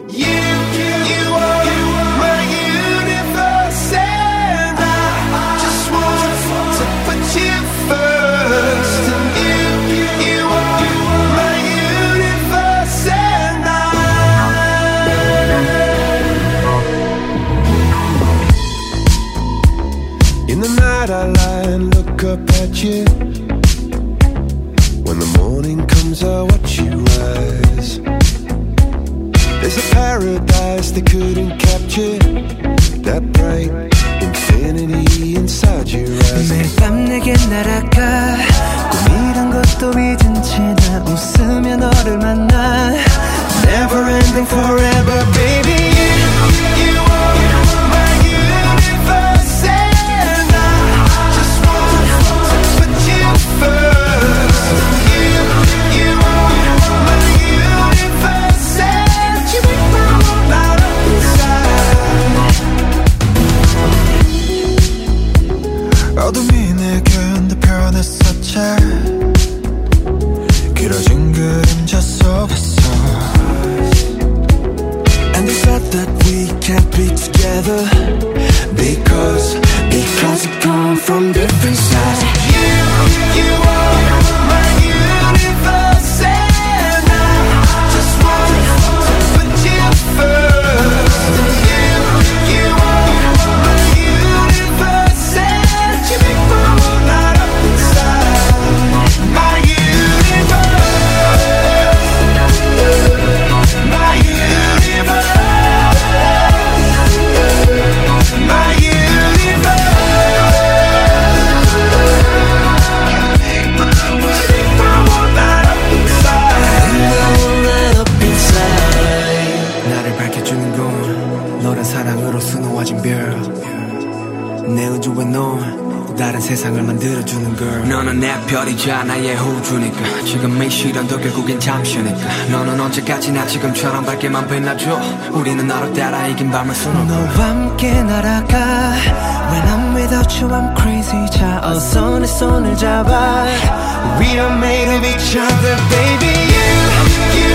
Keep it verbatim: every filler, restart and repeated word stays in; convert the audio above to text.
You, you are my universe, and I just want to put you first. And you, you are my universe, and I. In the night I lie and look up at you. When the morning comes I watch you rise. There's a paradise they couldn't capture, that bright infinity inside your eyes. 매일 밤 내게 날아가 꿈이란 것도 잊은 채 나 웃으며 너를 만나. Never ending forever baby. You, you are my universe, and I just want to put you first. You, you are my universe, and you make my world light up inside. 어둠이 내겐 더 변했었지. 길어진 그림자 속에서. And they said that we can't be together Because, because we come from different sides. You, you are my universe, and I just want to put you first. You, you are my universe, and you make my world light up inside. My universe, my universe, my universe. 나를 밝혀주는 건 너란 사랑으로 수놓아진 별. 내 우주에 넌 다른 세상을 만들어주는 girl. 너는 내 별이자 나의 호주니까 지금 이 시련도 결국엔 잠시니까 너는 언제까지나 지금처럼 밝게만 빛나줘. 우리는 너를 따라 이긴 밤을 수놓고 너와 함께 날아가. When I'm without you I'm crazy. 자 어서 내 손을 잡아. We are made of each other baby. You, you